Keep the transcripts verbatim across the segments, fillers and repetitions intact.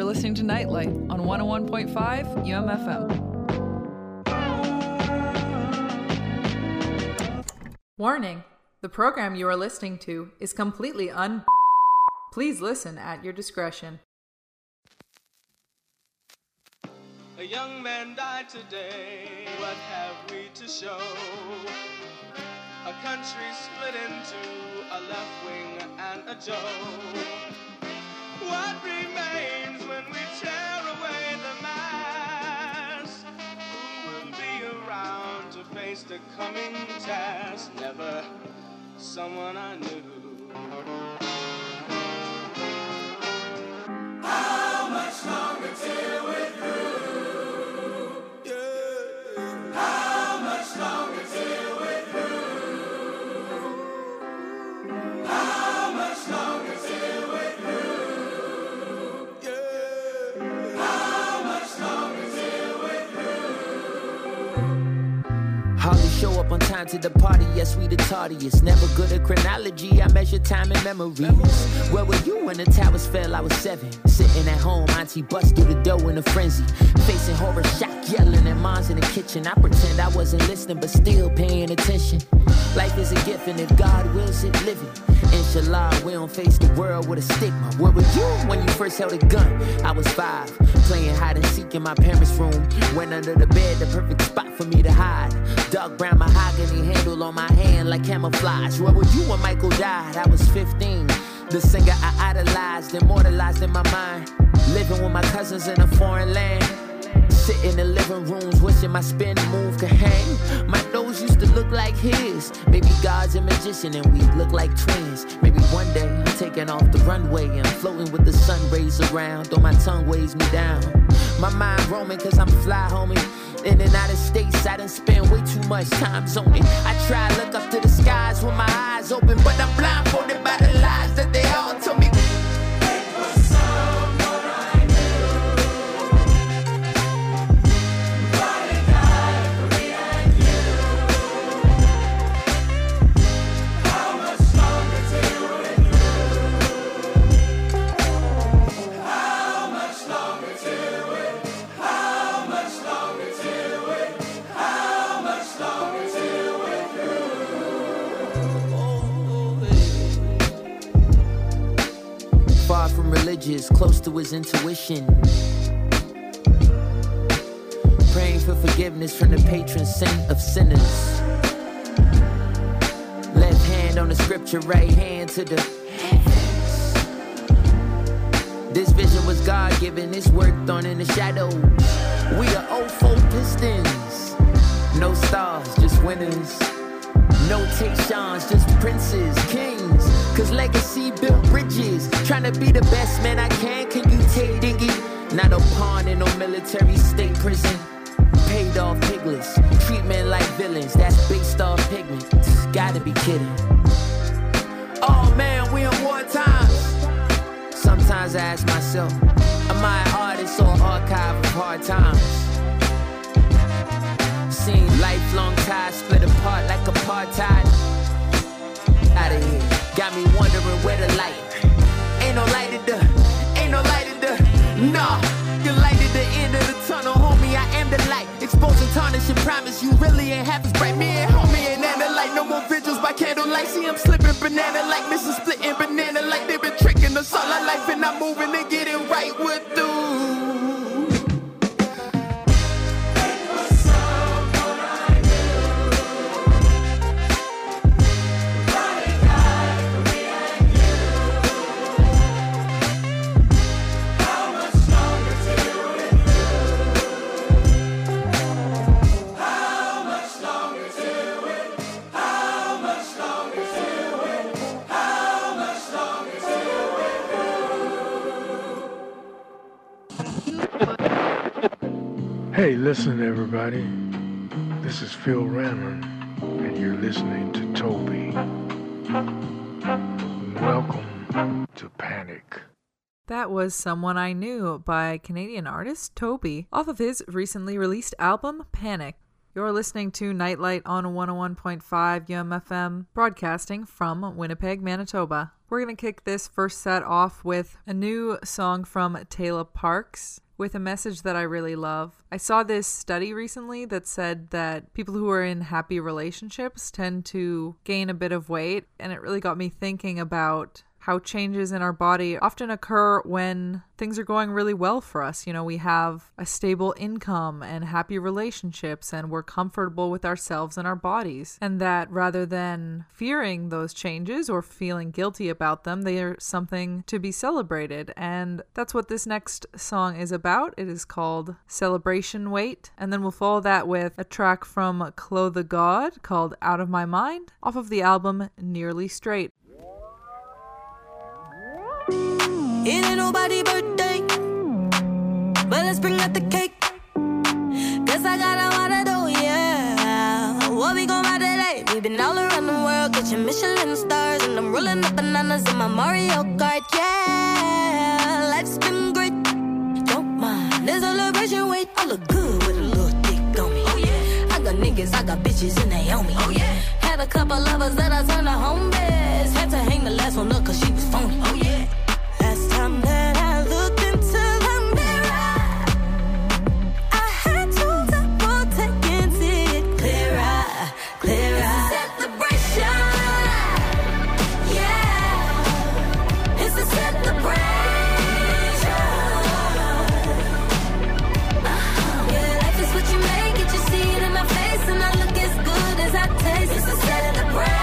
listening to Nightlight on one oh one point five U M F M. Warning, the program you are listening to is completely un... Please listen at your discretion. A young man died today, what have we to show? A country split into a left wing and a Joe. What remains when we tear away the mask? Who will be around to face the coming task? Never someone I knew. How much longer till we're through? Yeah. How much longer till we're through? How much longer till we're through? Yeah. How much longer till we're through? Hardly show up on time to the party, yes, we the tardiest. Never good at chronology, I measure time and memories. Where were you when the towers fell? I was seven. Sitting at home, auntie bust through the door in a frenzy. Facing horror shock, yelling at moms in the kitchen. I pretend I wasn't listening, but still paying attention. Life is a gift, and if God wills it, live it. Inshallah, we don't face the world with a stigma. Where were you when you first held a gun? I was five, playing hide and seek in my parents' room. Went under the bed, the perfect spot for me to hide. Dark brown mahogany handle on my hand like camouflage. Where were you when Michael died? I was fifteen. The singer I idolized, immortalized in my mind. Living with my cousins in a foreign land. Sitting in living rooms, wishing my spin move could hang. My nose used to look like his. Maybe God's a magician and we look like twins. Maybe one day I'm taking off the runway and floating with the sun rays around, though my tongue weighs me down. My mind roaming cause I'm fly, homie. In the United States, I done spend way too much time zoning. I try to look up to the skies with my eyes open, but I'm blindfolded by the lies that they all told me. Close to his intuition, praying for forgiveness from the patron saint of sinners. Left hand on the scripture, right hand to the heavens. This vision was God-given, it's worked on in the shadows. We are oh four Pistons, no stars, just winners. No Tayshawn's, just princes, kings. Cause legacy built bridges. Trying to be the best man I can. Can you take Diggy? Not a pawn in no military state prison. Paid off piglets. Treatment like villains. That's based off pigment. Gotta be kidding. Oh man, we in war times. Sometimes I ask myself, am I an artist or an archive of hard times? Seen lifelong ties split apart like apartheid. Out of here, got me wondering where the light. Ain't no light at the, ain't no light at the, nah. The light at the end of the tunnel, homie, I am the light. Exposing, tarnish, and promise you really ain't half as bright. Me and homie ain't and the light, no more vigils by candlelight. See, I'm slipping banana like missing splitting banana like they been tricking us all our life and I'm moving and getting right with through. Hey, listen everybody, this is Phil Ramon, and you're listening to Toby. Welcome to Panic. That was Someone I Knew by Canadian artist Toby, off of his recently released album, Panic. You're listening to Nightlight on one oh one point five U M F M, broadcasting from Winnipeg, Manitoba. We're going to kick this first set off with a new song from Taylor Parks, with a message that I really love. I saw this study recently that said that people who are in happy relationships tend to gain a bit of weight, and it really got me thinking about how changes in our body often occur when things are going really well for us. You know, we have a stable income and happy relationships, and we're comfortable with ourselves and our bodies. And that rather than fearing those changes or feeling guilty about them, they are something to be celebrated. And that's what this next song is about. It is called Celebration Weight. And then we'll follow that with a track from Chloe the God called Out of My Mind, off of the album Nearly Straight. It ain't nobody's birthday, but let's bring out the cake. Guess I got a lot to do, yeah. What we gon' ride today? We been all around the world, catching Michelin stars, and I'm rolling up bananas in my Mario Kart, yeah. Life's been great, don't mind. There's a celebration weight, I look good with a little dick on me. Oh yeah, I got niggas, I got bitches, and they on me. Oh yeah, had a couple lovers that I turned to home beds. Had to hang the last one up 'cause she was phony. Oh yeah. Last time that I looked into the mirror, I had to double take and see it clearer, clearer. It's a celebration, yeah. It's a celebration. Uh-huh. Yeah, life is what you make it. You see it in my face, and I look as good as I taste. It's a celebration.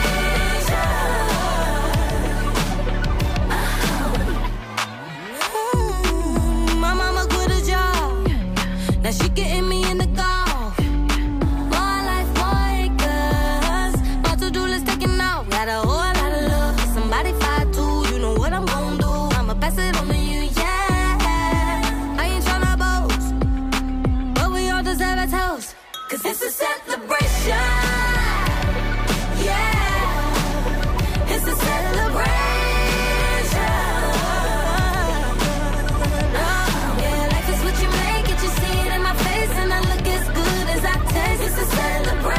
She getting me in the golf. More life, more acres. My to-do list taking off. Got a whole lot of love for somebody five two. You know what I'm gon' do. I'ma pass it on to you, yeah. I ain't tryna boast, but we all deserve a toast. 'Cause it's a celebration, yeah. It's a celebration. It's a celebration.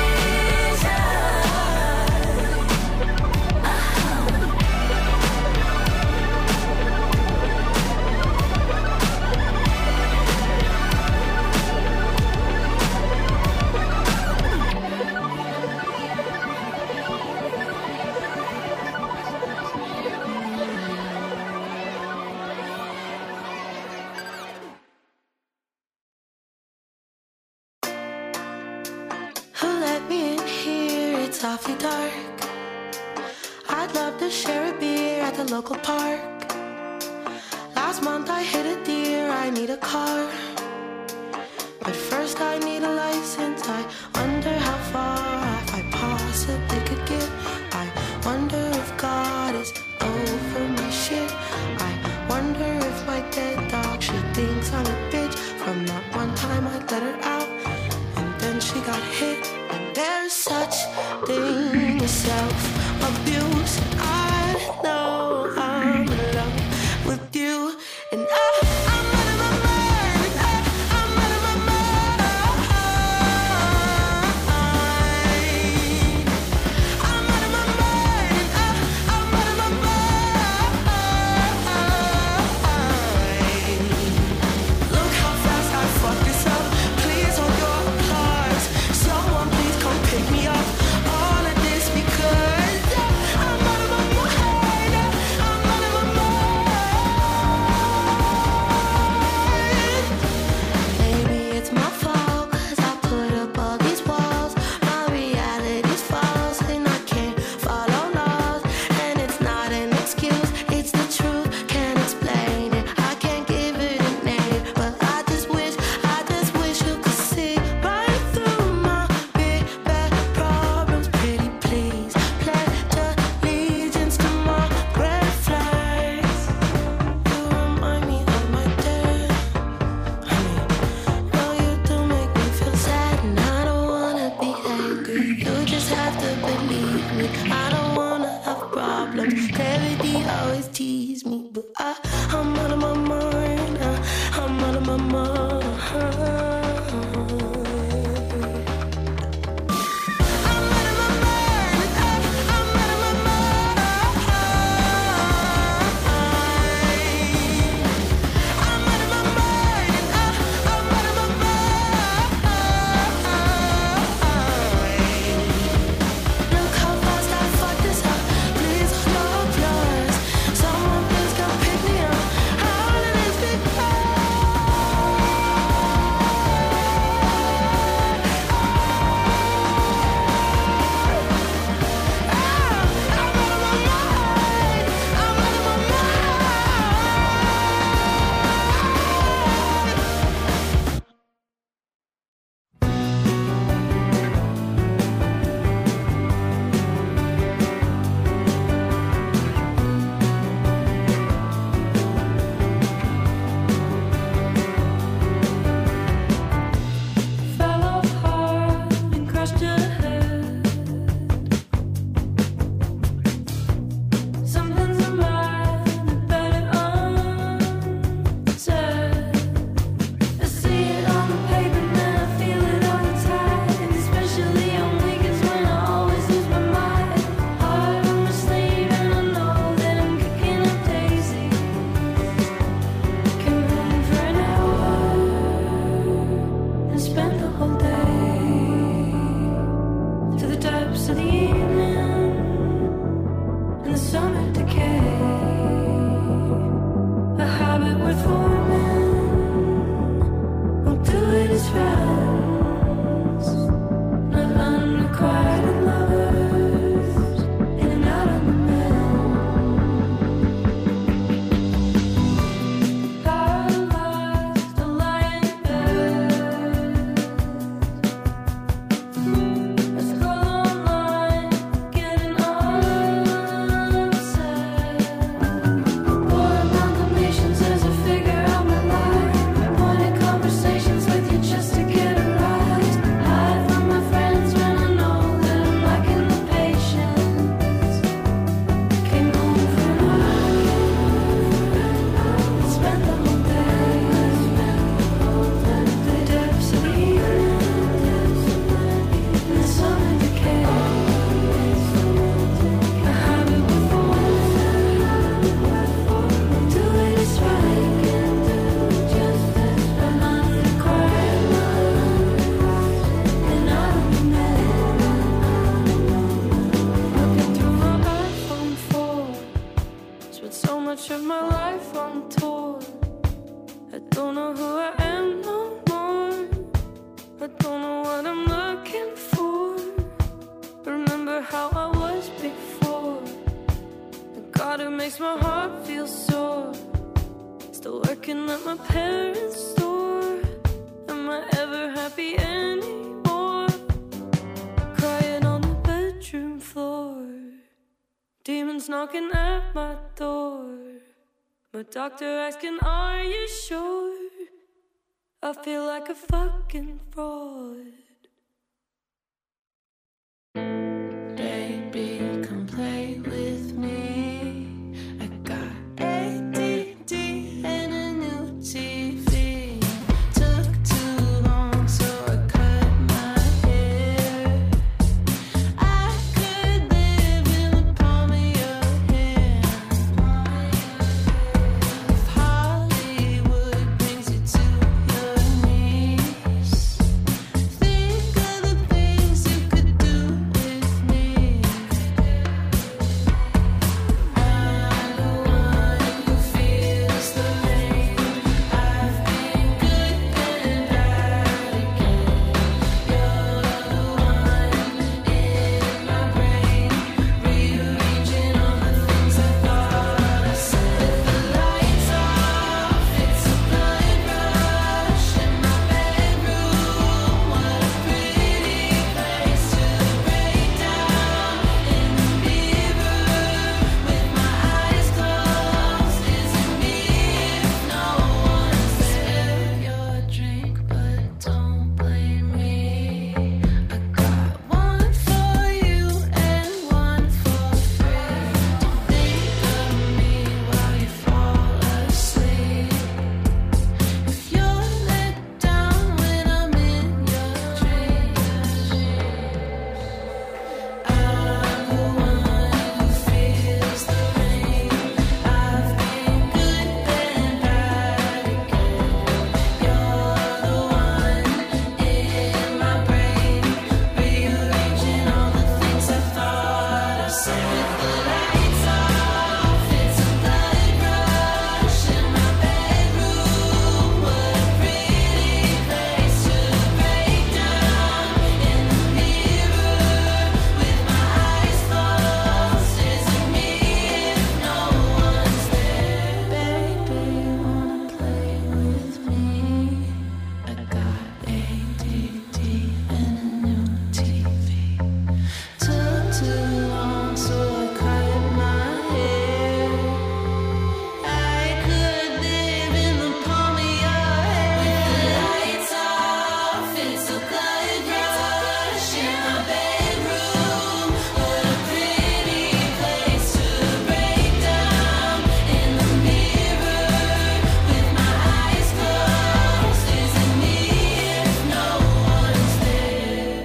Awfully dark. I'd love to share a beer at the local park. Last month I hit a deer, I need a car. But first I need a license. I wonder how far I possibly could get. I wonder if God is over my shit. I wonder if my dead dog, she thinks I'm a bitch. From that one time I let her out, and then she got hit. There's such thing as self-abuse. I know I'm in love with you, and I, I'm out of my mind. I, I'm out of my mind. I'm out of my mind. I, I'm out of my mind. Look how fast I fucked this up. Please hold your applause. Someone please come pick me up. All of this because I'm out of my mind. I'm out of my mind. Maybe it's my fault 'cause I put up all these walls. My reality's false and I can't follow laws. And it's not an excuse, it's the truth. Can't explain it, I can't give it a name. But I just wish, I just wish you could see right through my big bad problems. Pretty please, pledge allegiance to my red flags. You remind me of my dad. I mean, no, you do make me feel sad, and I don't wanna be angry. You just have to believe me. I don't wanna have problems. Clarity always tease me, but I, I'm out of my mind. I, I'm out of my mind. who I am no more. I don't know what I'm looking for. Remember how I was before. God, it makes my heart feel sore. Still working at my parents' store. Am I ever happy anymore? Crying on the bedroom floor. Demons knocking at my door. My doctor asking, are you sure? I feel like a fucking fraud. Baby, come play with me. I got A D D and a new T V. Took too long, so I cut my hair. I could live in the palm of your hand. If Hollywood brings you to your knees, think of the things you could do with me. I'm the one who feels the rain. I've been good and bad again. You're the one in my brain, rearranging all the things I thought I said. With the lights off, it's a blood rush in my bedroom. What a pretty place to break down in the mirror with my eyes closed. Is it me if no one's there? Your drink, but don't blame me. I got one for you and one for free. Don't think of me while you fall asleep. If you're let down when I'm in your dreams, I'm the one who feels the rain. I've been good then bad again. You're the one in my brain, rearranging all the things I thought I said. With the lights off, it's a blood rush in my bedroom. What a pretty place to break down in the mirror with my eyes closed. Is it me if no one's there? Baby, wanna play with me? I got A D D and a new T V. Took too long, so I cut my hair. I could live in the palm of your hand. With the lights off, it's a blood rush in my bedroom. What a pretty place to break down in the mirror with my eyes closed. Is it me if no one's there?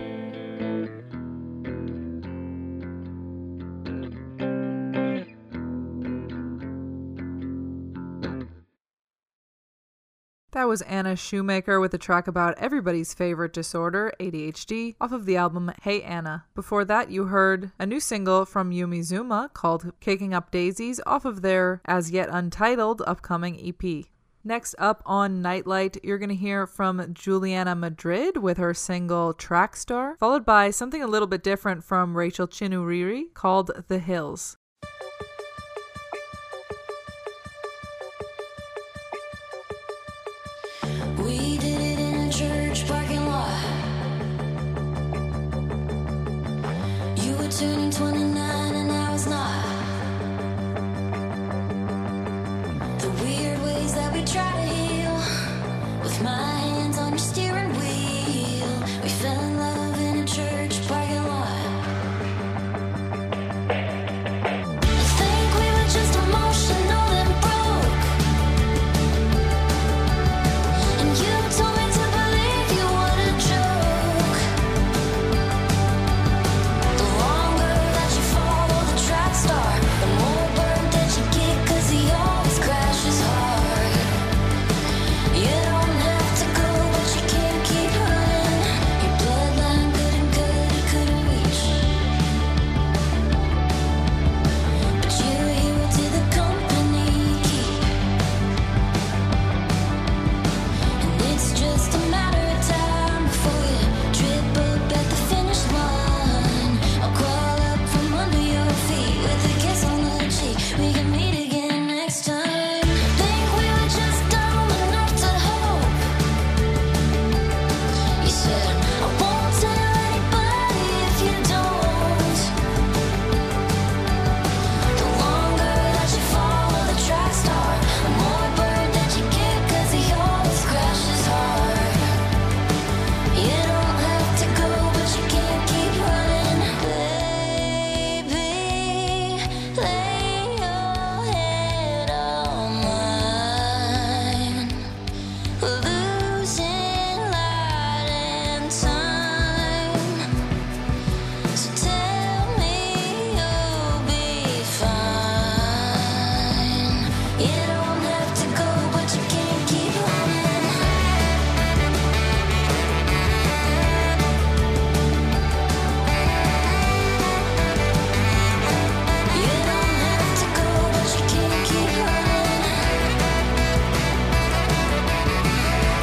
That was Anna Shoemaker with a track about everybody's favorite disorder, A D H D, off of the album Hey Anna. Before that, you heard a new single from Yumi Zuma called Kicking Up Daisies off of their as yet untitled upcoming E P. Next up on Nightlight, you're going to hear from Juliana Madrid with her single Trackstar, followed by something a little bit different from Rachel Chinuriri called The Hills. We did it in a church parking lot. You were turning twenty-nine and I was not. The weird ways that we try to heal, with my hands on your steering wheel. We fell in love in a church parking lot. losing light and time. So tell me you'll be fine. You don't have to go, but you can't keep running. You don't have to go, but you can't keep running.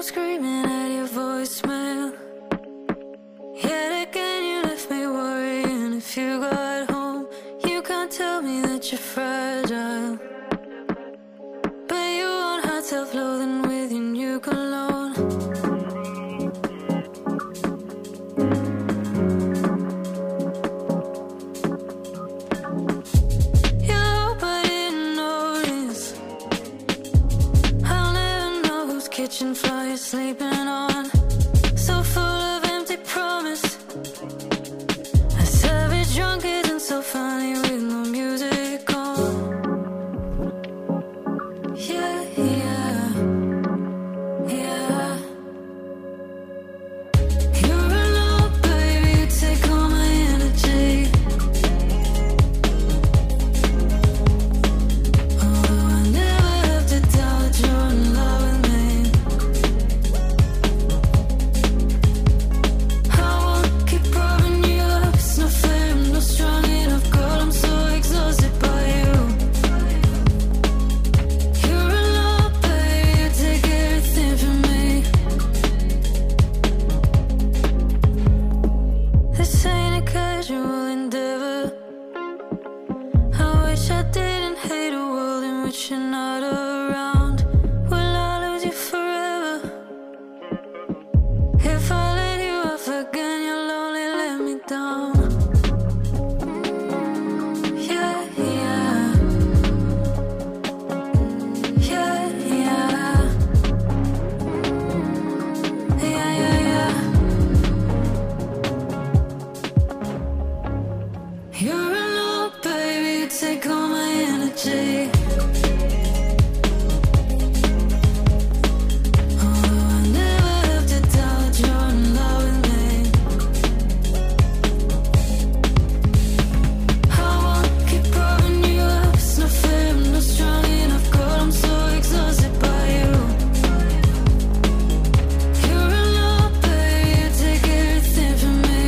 screaming at your voicemail. Yet again you left me worrying if you got home. You can't tell me that you're fragile, but you won't hide self-loathing with your new cologne. You hope I didn't notice. I'll never know whose kitchen floor you're sleeping on. So full of empty promise. A savage drunkard and so funny with no music on. Yeah, yeah, yeah. You're alone, baby, you take all my energy. Although I never have to doubt you're in love with me. I won't keep propping you up, it's no fair, I'm not strong enough, girl, I'm so exhausted by you. You're alone, baby, you take everything from me. This ain't a casual endeavor. I wish I didn't hate a world in which you're not around. Will I lose you forever? If I let you off again, you'll only let me down. Yeah, yeah. Yeah, yeah. Yeah, yeah, yeah. You're alone, baby, you take all my energy. Although I never have to doubt you're in love with me. I won't keep propping you up, it's no fair, I'm not strong enough, girl, I'm so exhausted by you. You're alone, baby, you take everything from me.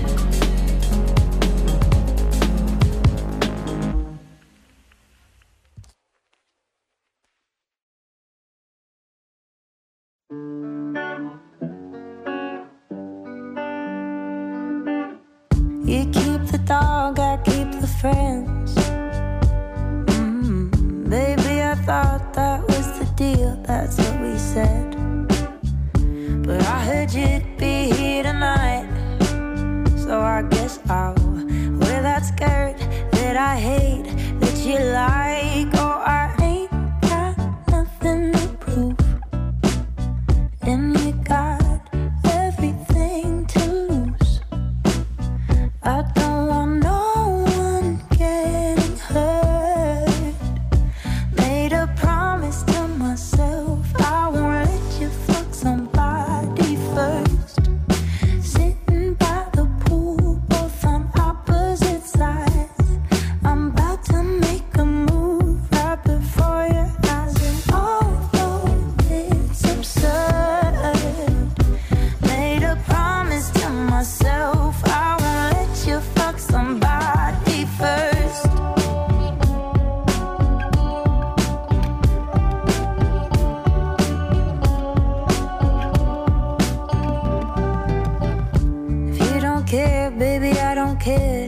You keep the dog, I keep the friends. Mm, baby, I thought that was the deal, that's what we said. But I heard you'd be here tonight, so I guess I'll wear that skirt that I hate that you like. Oh, I ain't got nothing to prove, and you got everything to lose. I don't want no one getting hurt. Made a promise to myself, I won't let you fuck somebody first. Sitting by the pool, both on opposite sides. I'm about to make a move right before your eyes. And although it's absurd, made a promise to myself, I won't let you fuck somebody first. If you don't care, baby, I don't care.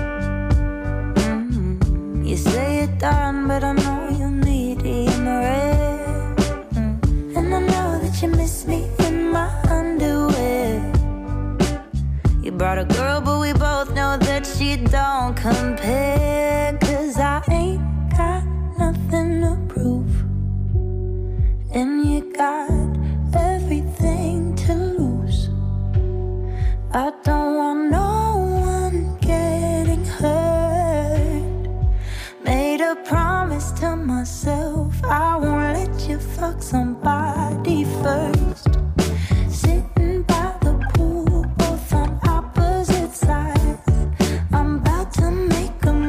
Mm, You say you're done, but I know you need in the red. Mm, And I know that you miss me in my underwear. You brought a girl, but we both know that she don't compare. Cause I ain't got nothing to prove, and you got everything to lose. I don't want no one getting hurt. Made a promise to myself, I won't let you fuck somebody first. Sitting by the pool, both on opposite sides. I'm about to make a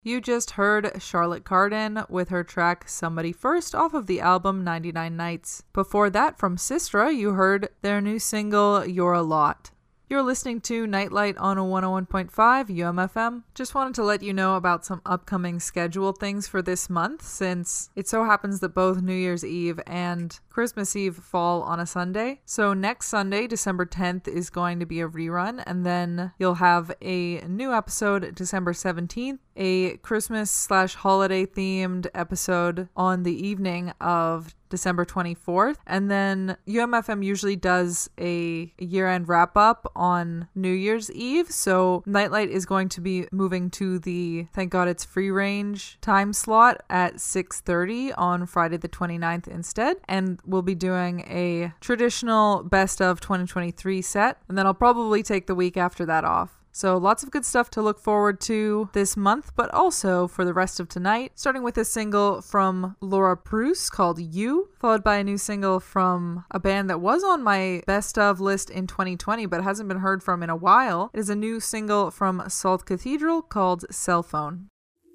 You just heard Charlotte Cardin with her track Somebody First off of the album ninety-nine Nights. Before that, from Sistra, you heard their new single You're a Lot. You're listening to Nightlight on a one oh one point five U M F M. Just wanted to let you know about some upcoming scheduled things for this month, since it so happens that both New Year's Eve and Christmas Eve fall on a Sunday. So next Sunday, December tenth, is going to be a rerun, and then you'll have a new episode December seventeenth, a Christmas slash holiday themed episode on the evening of December twenty-fourth, and then U M F M usually does a year-end wrap-up on New Year's Eve, so Nightlight is going to be moving to the Thank God It's Free Range time slot at six thirty on Friday the twenty-ninth instead, and we'll be doing a traditional best of twenty twenty-three set, and then I'll probably take the week after that off. So lots of good stuff to look forward to this month, but also for the rest of tonight, starting with a single from Laura Preuss called You, followed by a new single from a band that was on my best of list in twenty twenty but hasn't been heard from in a while. It is a new single from Salt Cathedral called Cell Phone.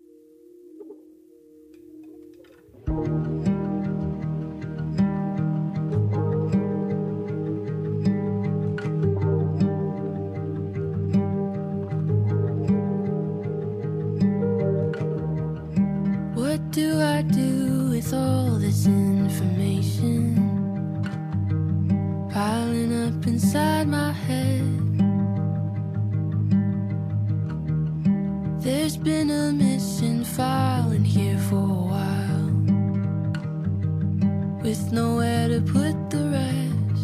What do I do with all this information piling up inside my head? There's been a missing file in here for a while, with nowhere to put the rest.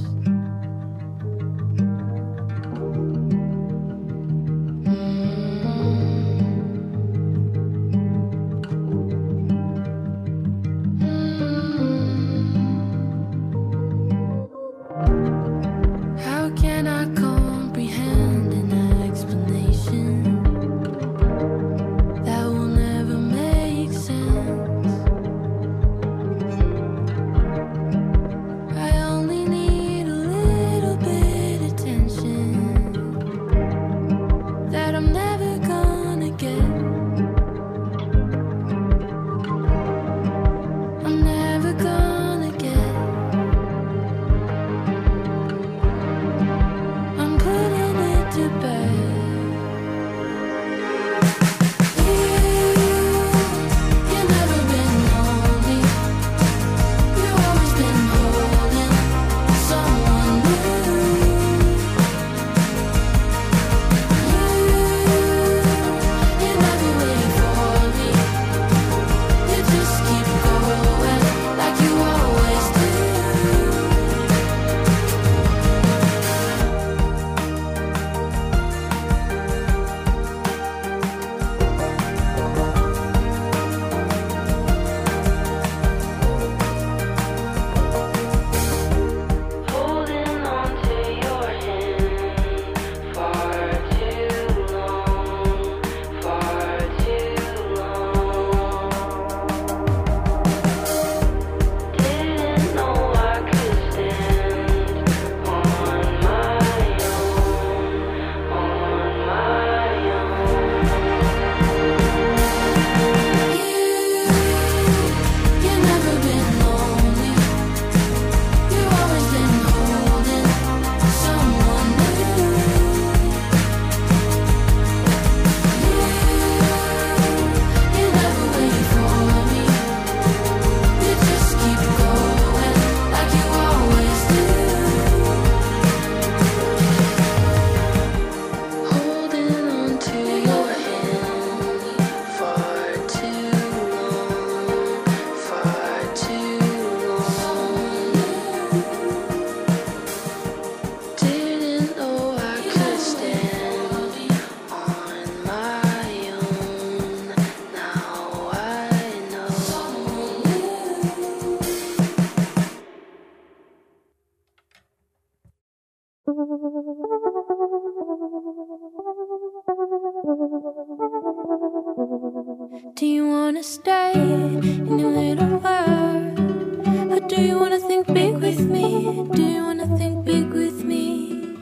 Do you wanna stay in your little world? Or do you wanna think big with me? Do you wanna think big with me?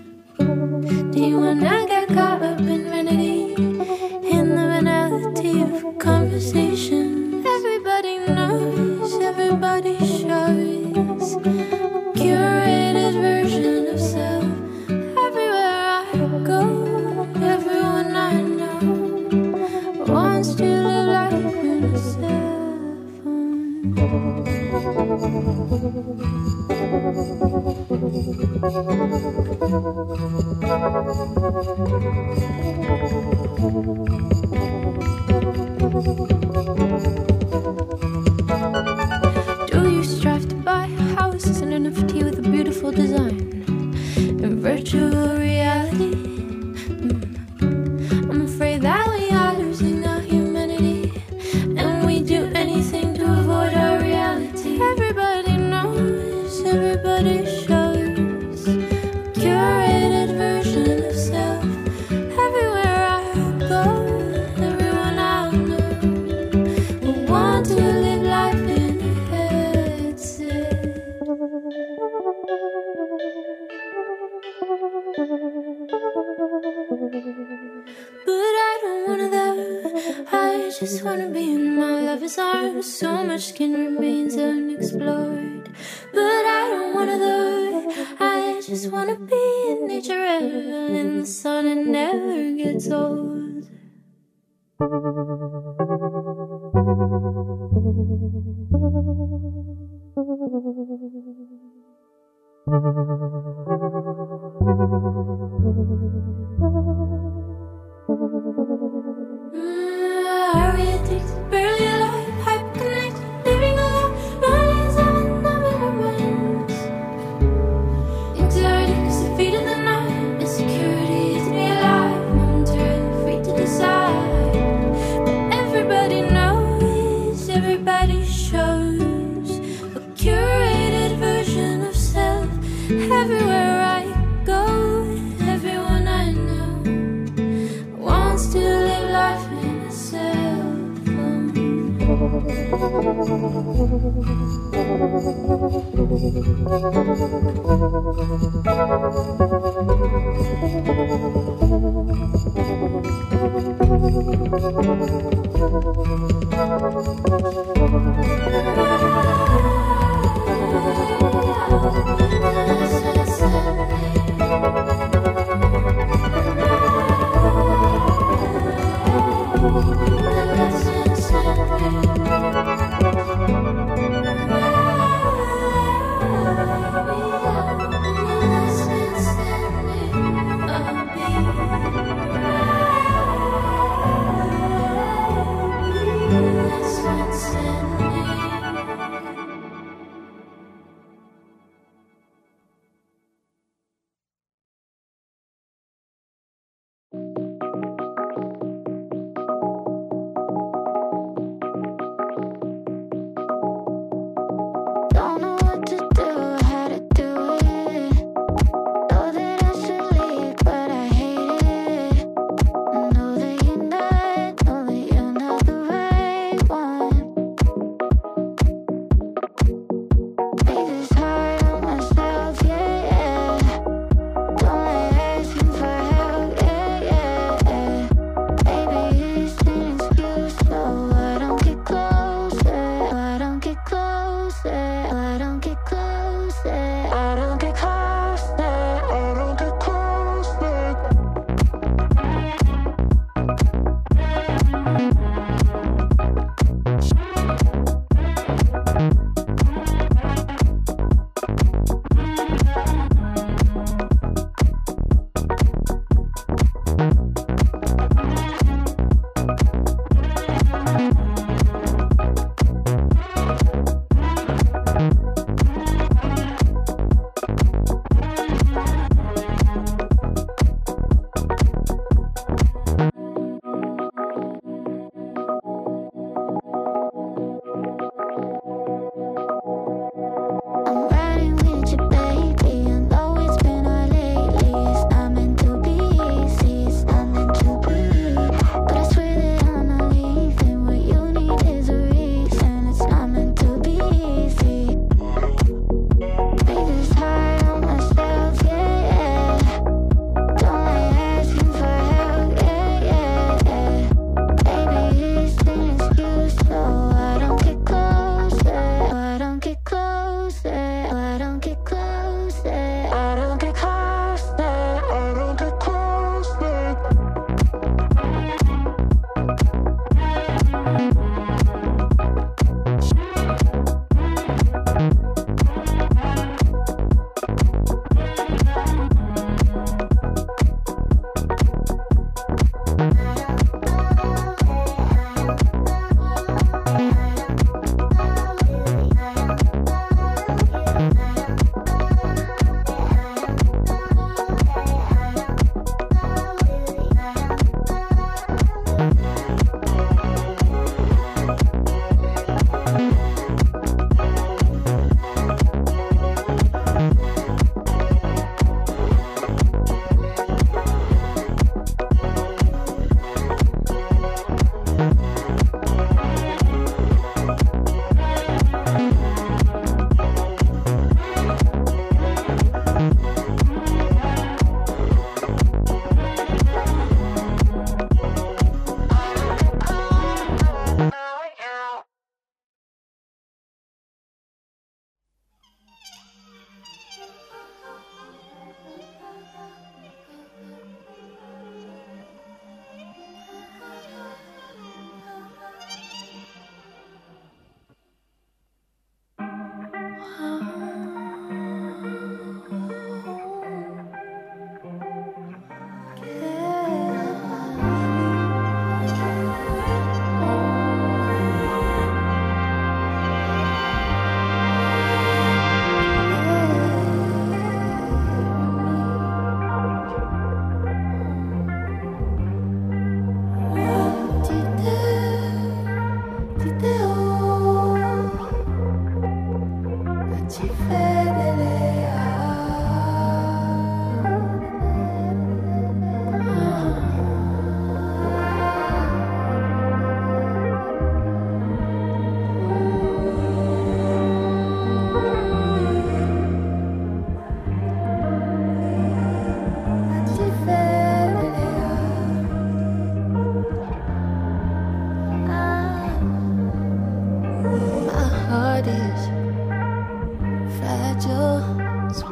Do you wanna get caught up in vanity, in the banality of coming? Do you strive to buy a house and an N F T with a beautiful design in virtual reality? Mm. I'm afraid that we are losing our humanity, and we do anything to avoid our reality. Everybody knows, everybody shows a curated version of self. Everywhere I go, everyone I know will want to live life in a headset. But I don't wanna that. I just wanna be in my lover's arms. So much skin remains unexplored. But I don't wanna that. I just wanna be in nature ever in the sun and never gets old. Are we addicted, barely alive, hyper-connected, living alone, millions of unlimited minds? Anxiety cause the fate of the night, insecurity to be alive, momentarily free to decide. But everybody knows, everybody shows a curated version of self. Everywhere I go, everyone I know wants to live life in a cell phone.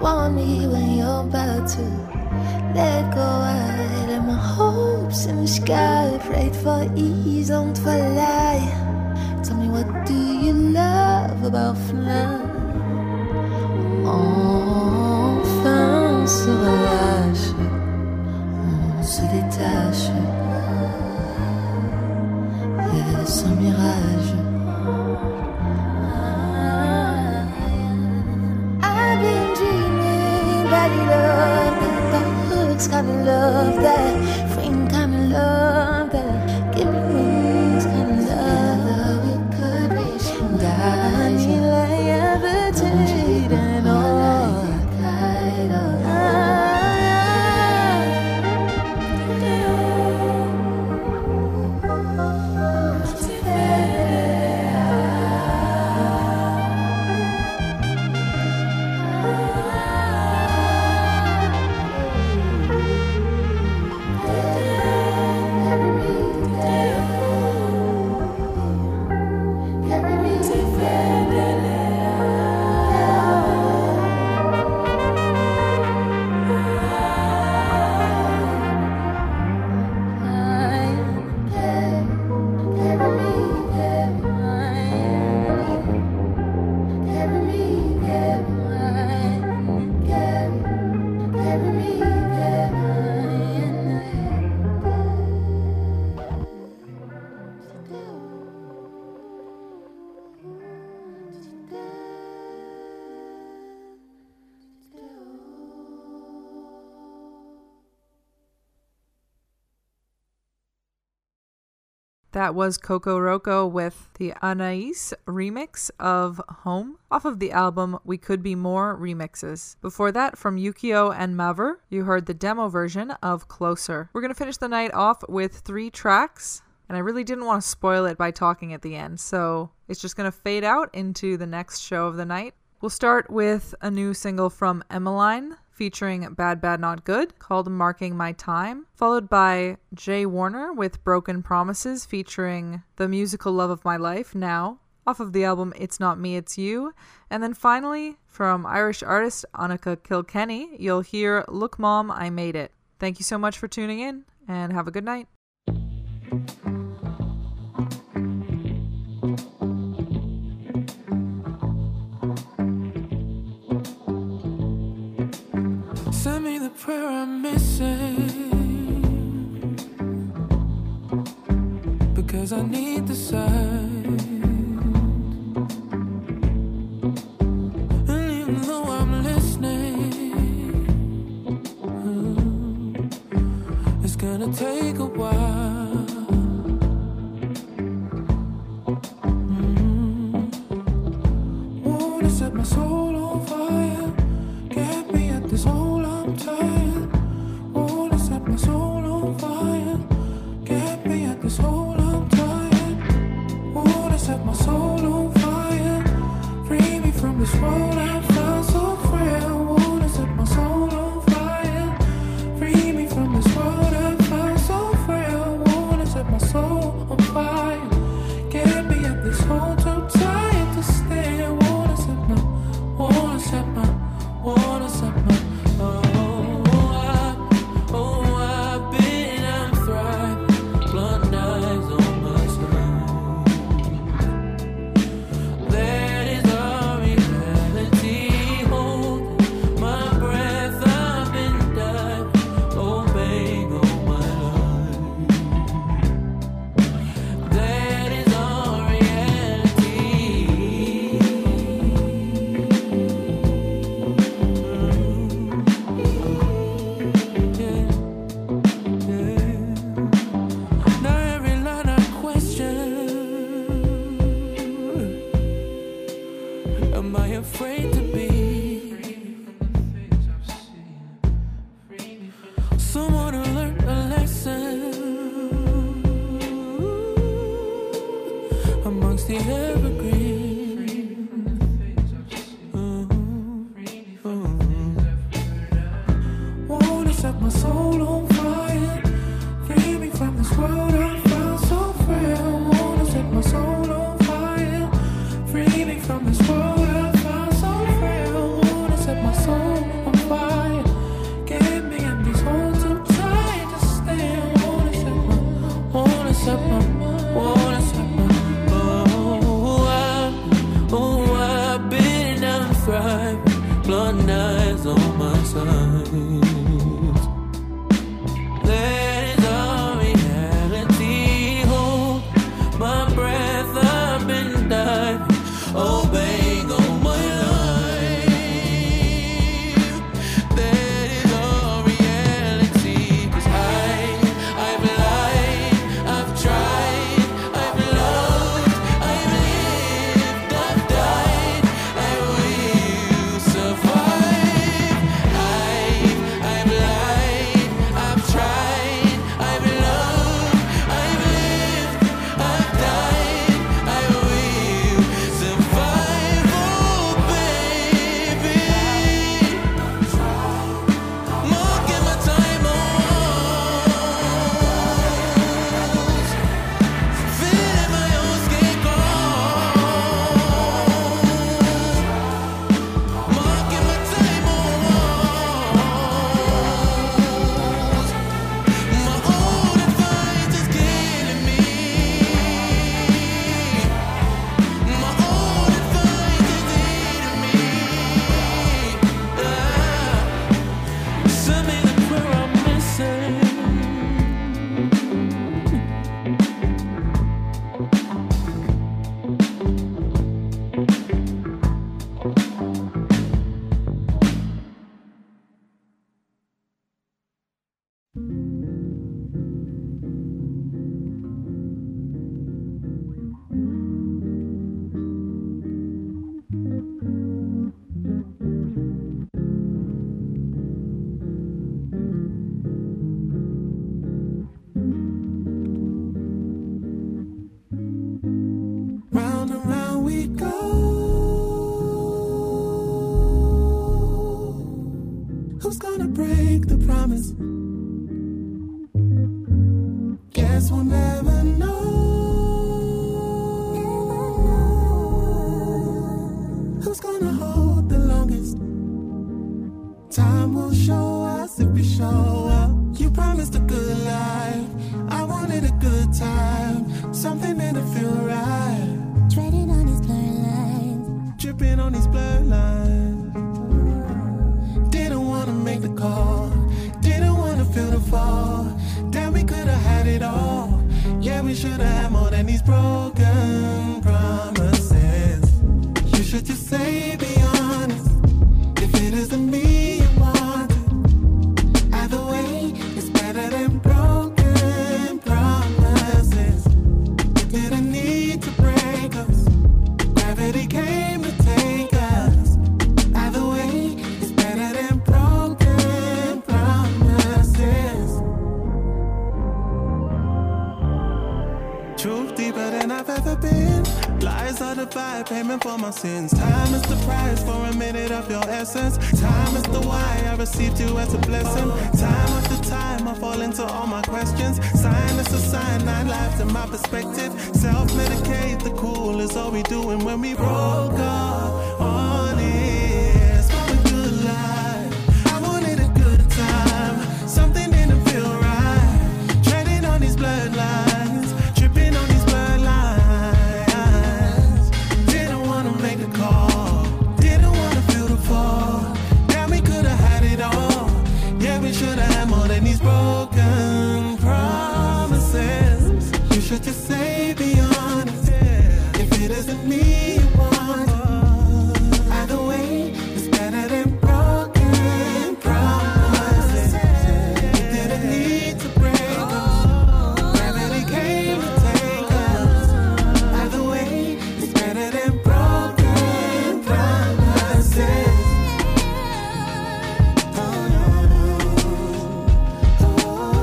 want me when you're about to let go. I let my hopes in the sky, prayed for ease, don't fly. Tell me, what do you love about flying? Enfin se relâche, on se détache de son mirage. I've been dreaming about love, that hooks kind of love, that freeing kind of love, that give me wings kind of love. We could reach and I need like appetite and all. That was Coco Roco with the Anais remix of Home off of the album We Could Be More Remixes. Before that, from Yukio and Maver, you heard the demo version of Closer. We're going to finish the night off with three tracks, and I really didn't want to spoil it by talking at the end, so it's just going to fade out into the next show of the night. We'll start with a new single from Emmeline featuring Bad Bad Not Good called Marking My Time, followed by Jay Warner with Broken Promises featuring The Musical Love of My Life, Now, off of the album It's Not Me, It's You. And then finally, from Irish artist Annika Kilkenny, you'll hear Look Mom, I Made It. Thank you so much for tuning in, and have a good night. Send me the prayer I'm missing, because I need the sign. And even though I'm listening, it's gonna take a while. mm. Wanna set my soul on fire, get me at this hole, I'm tired. Wanna set my soul on fire, get me at this hole, I'm tired. Wanna set my soul on fire, free me from this world I found so frail. Wanna set my soul on fire, free me from this world I found so frail. Wanna set my soul on fire, get me at this hole, too tired to stay. Wanna set my, wanna set my, wanna set my, oh, I, oh, I've been, I'm thriving, blunt eyes on my side. That is our reality, holding my breath, I've been diving, obeying all my life. That is our reality. Yeah, yeah. Now every line I question, am I afraid to be someone who learned a lesson amongst the evergreen? Oh, oh. Wanna set my soul on fire, free me from this world I found so frail. Wanna set my soul on fire, free me from this world I found so frail. Wanna set my soul signs. That is our reality. Hold my breath, I've been diving, obeying all my life. That is our reality. 'Cause I, I've lied, I've tried, I've loved, I've lived, I've died, I will survive. I, I've lied, I've tried, I've loved, I've lived, I've died, I will survive. Oh baby, marking my time on, feeling my own skin cold, marking my time on, my own advice is killing me, my own advice is eating me. Ah, send me the prayer I'm missing. Round and round we go. Who's gonna break the promise? Guess we'll never know. Who's gonna hold the longest? Time will show us if we show up. You promised a good life, I wanted a good time. Something didn't feel right. Treading on these blurred lines. Dripping on these blurred lines. Didn't wanna make the call, didn't wanna feel the fall. Damn, we could've had it all. Yeah, we should've had more than these broken promises. You should just say, be honest, if it isn't me you want. Either way, it's better than broken promises. You didn't need to break us. Gravity came to take us. Either way, it's better than broken promises. Truth deeper than I've ever been. Lies are the vibe, payment for my sins. Time is the price for a minute of your essence. Time is the why I received you as a blessing. Time after time I fall into all my questions. Sign is a sign, nine lives in my perspective. Self-medicate, the cool is all we doing when we broke up. Honest, for a good life. I wanted a good time. Something didn't feel right. Treading on these blurred lines. Tripping on these blurred lines. Didn't wanna make the call. Didn't wanna feel the fall. Damn, we could've had it all. Yeah, we should've had more than these broken promises. You should just say, be honest. If it isn't me you want. Either way, it's better than broken promises. You didn't need to break us. Gravity came to take us. Either way, it's better than broken promises. Oh, oh, oh.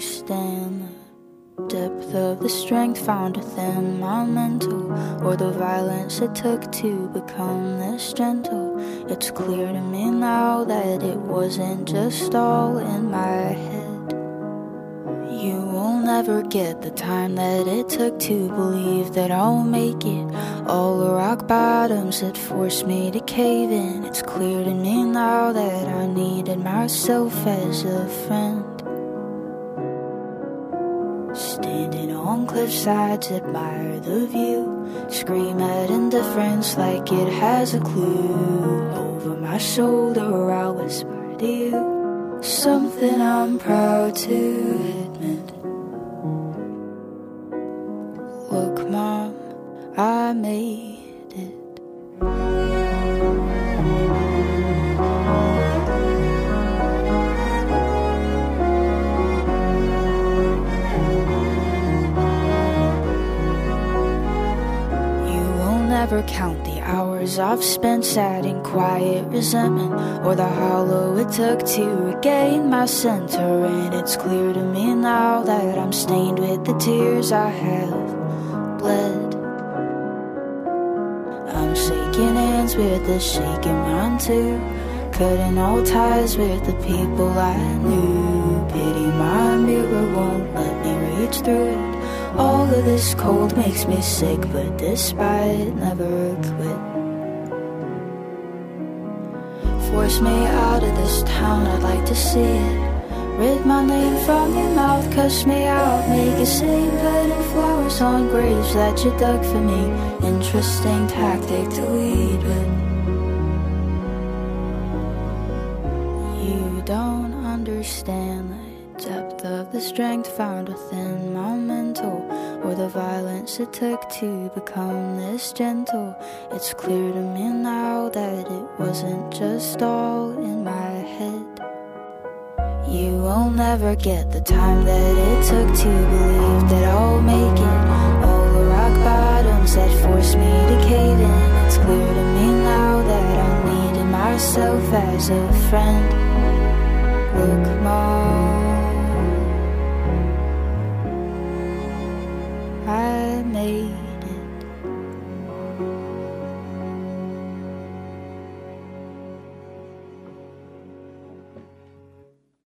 understand the depth of the strength found within my mental, or the violence it took to become this gentle. It's clear to me now that it wasn't just all in my head. You will never get the time that it took to believe that I'll make it. All the rock bottoms that forced me to cave in. It's clear to me now that I needed myself as a friend. Standing on cliff sides, admire the view. Scream at indifference like it has a clue. Over my shoulder I'll whisper to you something I'm proud to admit. Look, Mom, I made it. Never count the hours I've spent sat in quiet resentment, or the hollow it took to regain my center. And it's clear to me now that I'm stained with the tears I have bled. I'm shaking hands with the shaking mind too, cutting all ties with the people I knew. Pity my mirror won't let me reach through it. All of this cold makes me sick, but despite never quit. Force me out of this town, I'd like to see it. Rid my name from your mouth, cuss me out, make a scene, putting flowers on graves that you dug for me. Interesting tactic to lead with. You don't understand the depth of the strength found within my mental, or the violence it took to become this gentle. It's clear to me now that it wasn't just all in my head. You will never get the time that it took to believe that I'll make it. All the rock bottoms that forced me to cave in. It's clear to me now that I needed myself as a friend. Look, Mom,